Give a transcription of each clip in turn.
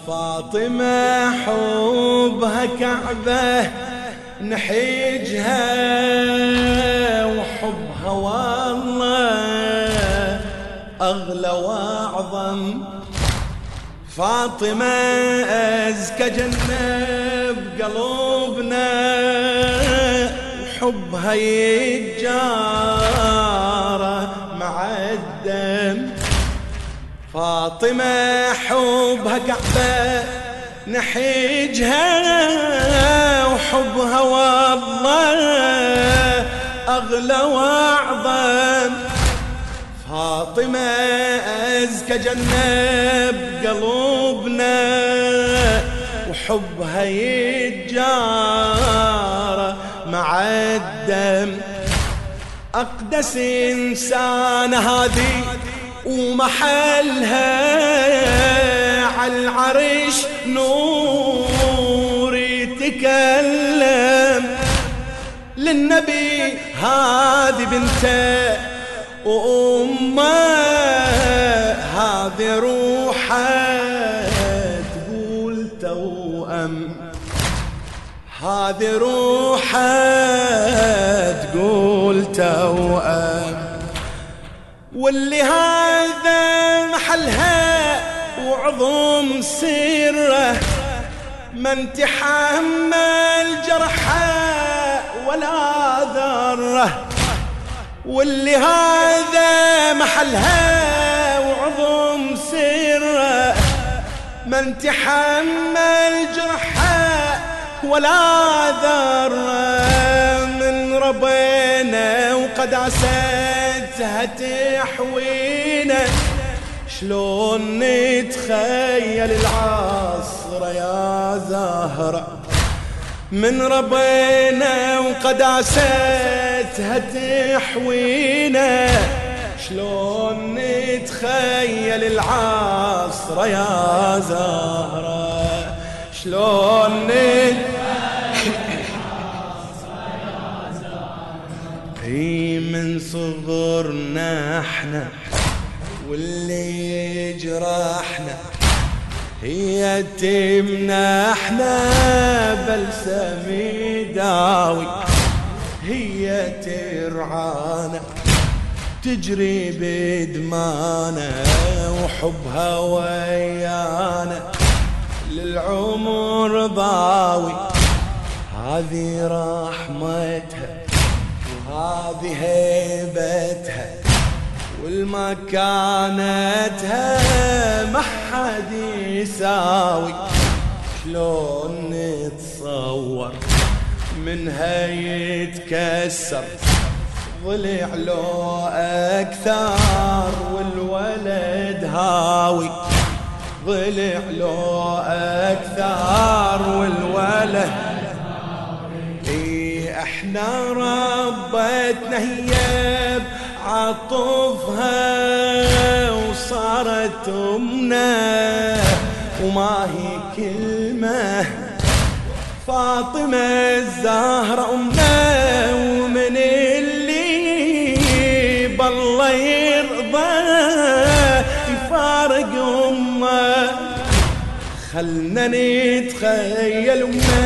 فاطمة حبها كعبة نحجها، وحبها والله أغلى وأعظم. فاطمة أزكى جنة بقلوبنا، وحبها يتجارى مع الدم. فاطمة حبها كعبة نحجها، وحبها والله أغلى وأعظم. فاطمة أزكى جنة بقلوبنا، وحبها يتجارى مع الدم. أقدس إنسان هذه ومحلها عالعرش نور يتكلم. للنبي هذه بنته وأمه، هذه روحه تقول توأم، هذه روحه تقول توأم. واللي هذا محلها وعظم سره، من تحمل جرحه ولا ذره. واللي هذا محلها وعظم سره، من تحمل جرحه ولا ذره. من ربنا وقداستها تحوينا، شلون نتخيل العصر يا زهرة. من ربنا وقداستها تحوينا، شلون نتخيل العصر يا زهرة. شلون هي من صغرنا احنا واللي يجرحنا، هي تمنا احنا بلسم يداوي. هي ترعانا تجري بدمانا، وحبها ويانا للعمر ضاوي. هذه رحمتها وهذه هيبتها، والمكانتها ما حد يساوي. شلون نتصور منها يتكسر ضلع له أكثر، والولد هاوي. ضلع له أكثر والولد هاوي. احنا ربتنا هي عطفها، وصارت أمنا وما هي كلمة. فاطمة الزهرة أمنا، ومن اللي بالله يرضى يفارق أمه. خلنا نتخيل أمنا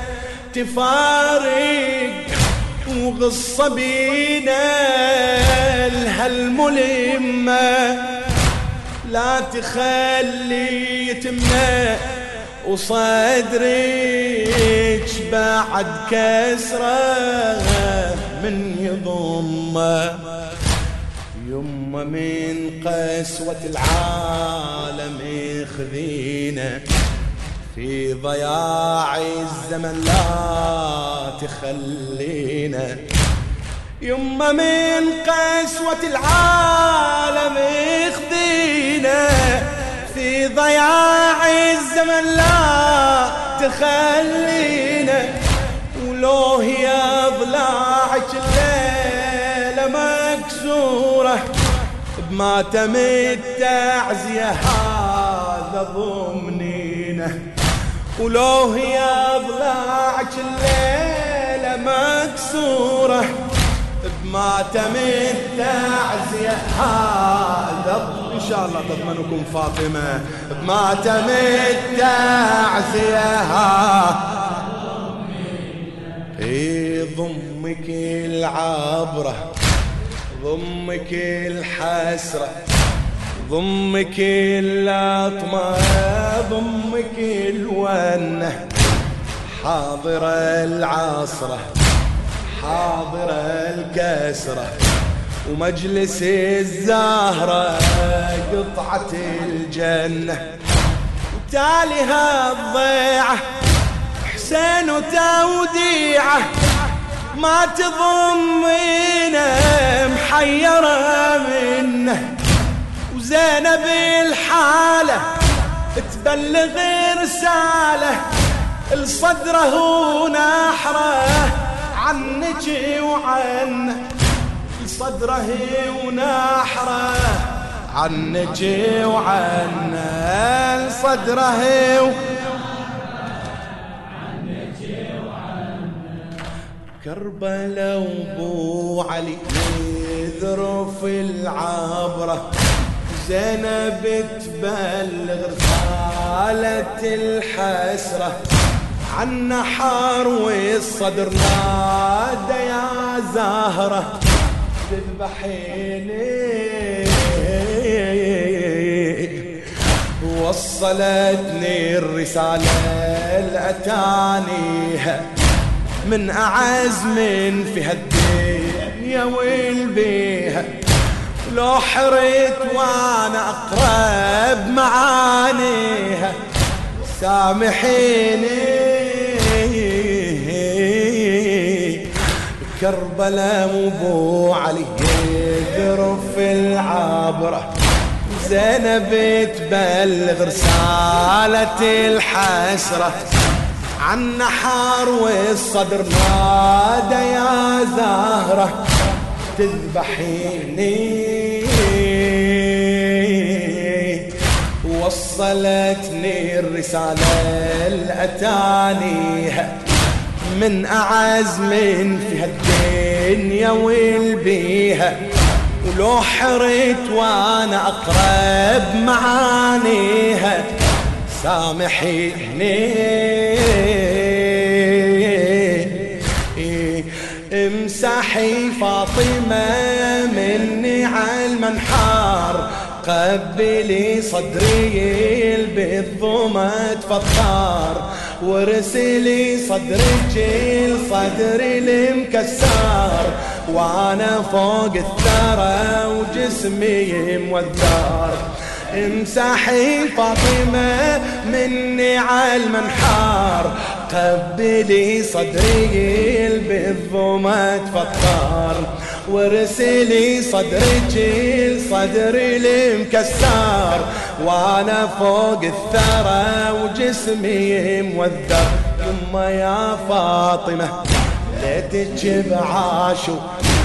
تفارق، وقصة بينا الهالملمة. لا تخلي يتمنى وصدرك بعد كسرة من يضمه. يما من قسوة العالم يخذينا، في ضياع الزمن لا تخلينا. يما من قسوة العالم يخذينا، في ضياع الزمن لا تخلينا. ولو هي ضلاعك الليلة مكسورة، بماتم التعزية هذا ضمنينا. ولو هي ضلاعك الليلة مكسورة، بماتم التعزية هذا إن شاء الله تضمنكم فاطمة. بماتم التعزية ضمك العبرة ضمك الحسرة ضمك اللطمة ضمك الونة حاضرة العصرة حاضرة الكسرة ومجلس الزهرة قطعة الجنة وتاليها الضيعة حسين وتوديعة ما تضمينا محيرة منه وزينب الحالة تبلغ رسالة الصدره ونحره عنك وعنه صدره ونحره عنك وعنه صدره كربلاء وابو علي يذرف العبرة زينب تبلغ رسالة الحسرة عن نحر والصدر نادى يا زهرة تذبحيني وصلتني الرسالة الأتانيها من أعز من في هالدنيا والبيها لو حريت وانا أقرب معانيها سامحيني كربلاء وابو علي يذرف العبرة زينب تبلغ رسالة الحسرة عن نحر والصدر نادى يا زهرة تذبحيني وصلتني الرسالة الأتانيها من أعز من في هالدنيا والبيها ولو حريت وانا أقرب معانيها سامحيني امسحي فاطمة مني على المنحار قبلي صدري بالضمة تفطر ورسلي صدرك صدري المكسر وانا فوق الثرى وجسمي موذر امسحي فاطمة مني على المنحار قبلي صدري بالضمة تفطر ورسلي صدرك صدري المكسر وانا فوق الثرى وجسمي موذر يما يا فاطمة ليتك بعاشو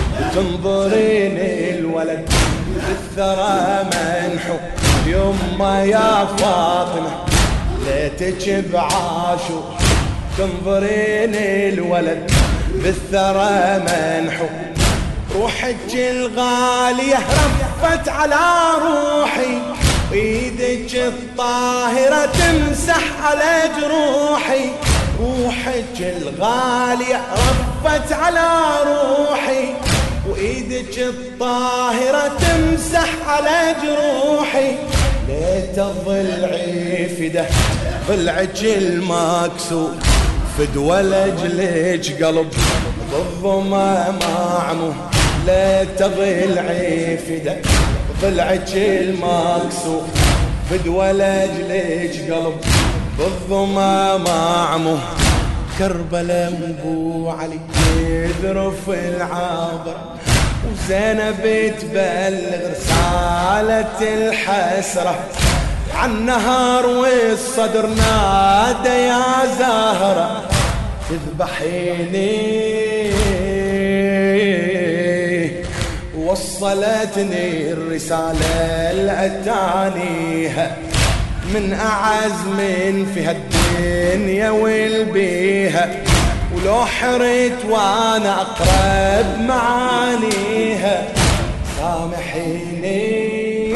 تنظرين الولد بالثرى منحو يما يا فاطمة ليتك بعاشو تنظرين الولد بالثرى منحو روحك الغالية رفت على روحي وإيدك الطاهرة تمسح على جروحي روحك الغالية رفت على روحي وإيدك الطاهرة تمسح على جروحي ليت ضلعي فده ضلعك المكسور فدوى لجلك قلب بالضمة معمو ليت ضلعي فده ضلعك المكسور فدوى لجلك قلب بالضمة معمو كربلاء وابو علي يذرف العبر وزينب تبلغ رسالة الحسرة عن نهار والصدر نادى يا زهرة تذبحيني وصلتني الرسالة الأتانيها من أعز من في هالدنيا والبيها ولو حريت وانا اقرب معانيها سامحيني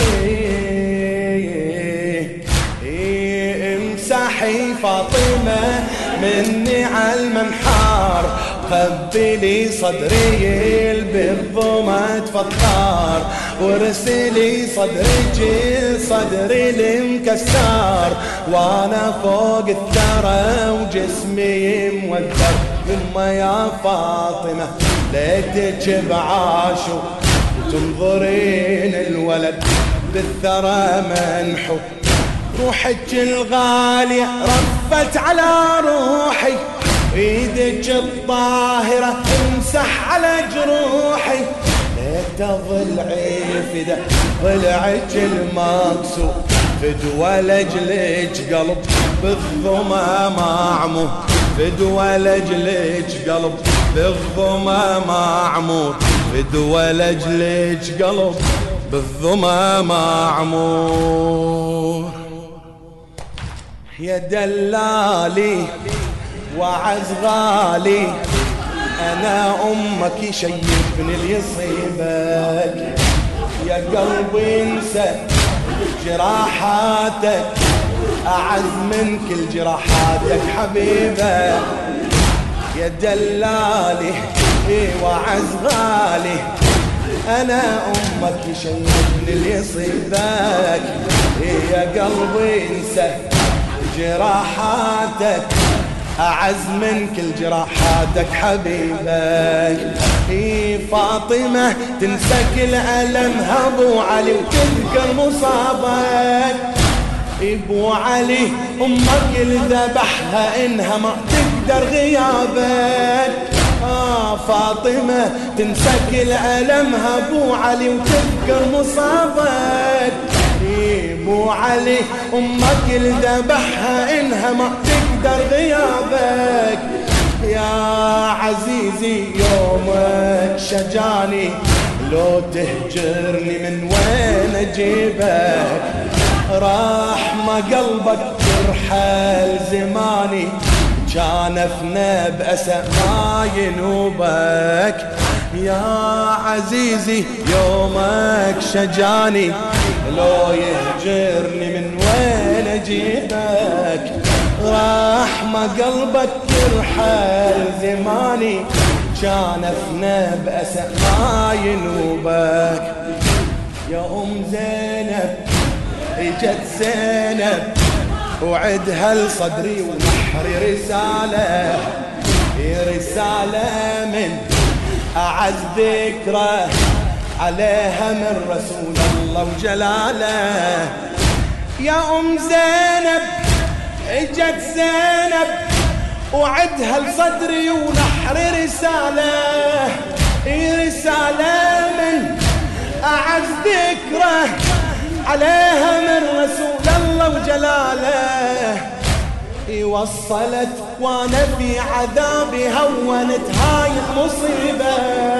امسحي فاطمة مني عالمنحار قبلي صدري بالضمة فطار وارسلي صدري المكسار وانا فوق الثرى وجسمي موذر يما يا فاطمة ليتك بعاشو تنظرين الولد بالثرى منحو روحك الغالية رفت على روحي ايدك الطاهرة تمسح على جروحي ليت ضلعي فدا ضلعك المكسور فدوى لجلك قلب بالظما معمور فدوى لجلك قلب بالظما معمور فدوى لجلك قلب بالظما معمور يا دلالي وعز غالي أنا أمك يشيبني اللي يصيبك يا قلبي انسى جراحاتك أعز من كل جراحاتك حبيبة يا دلالي وعز غالي أنا أمك يشيبني اللي يصيبك يا قلبي انسى جراحاتك أعز من كل جراحاتك حبيبك فاطمة تنسى كل ألمها أبو علي وتذكر مصابك ابو علي أمك اللي ذبحها إنها ما تقدر غيابك فاطمة تنسى كل ألمها أبو علي وتذكر مصابك ابو علي امك اللي ذبحها انها ما تقدر غيابك يا عزيزي يومك شجاني لو تهجرني من وين اجيبك راح ما قلبك ترحل زماني كان افنى بأسى ما ينوبك يا عزيزي يومك شجاني لو يهجرني من وين اجيبك راح ما قلبك يرحل زماني كان افنى بأسى ما ينوبك يا زينب اجت زينب وعدها لصدري ونحري رسالة من أعز ذكرى عليها من رسول الله وجلاله يا زينب اجت زينب وعدها لصدري ونحري رسالة من أعز ذكرى عليها من رسول الله وجلاله وصلت وانا في عذابي هونت هاي المصيبة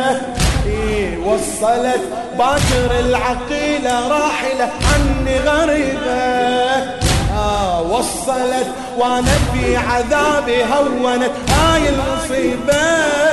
وصلت باكر العقيلة راحلة عني غريبة وصلت وانا في عذابي هونت هاي المصيبة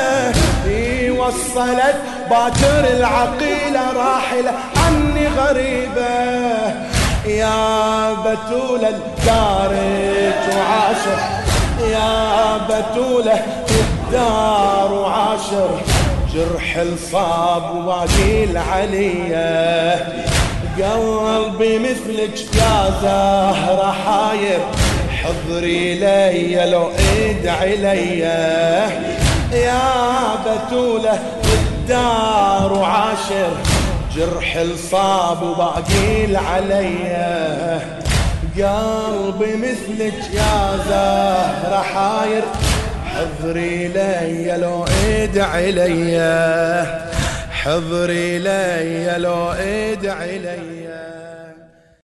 وصلت باكر العقيلة راحلة عني غريبة يا بتولة الدارج وعاشر يا بتولة الدار وعاشر جرح الصاب وباقي العلية قلبي مثلك يا زهرة حاير حضري لي لو ادعي لي يا بتولة الدار وعاشر جرح الصاب وباقي عليا قلبي مثلك يا زهرة حاير حضري لي لو ادعي لي حضري لي لو ادعي لي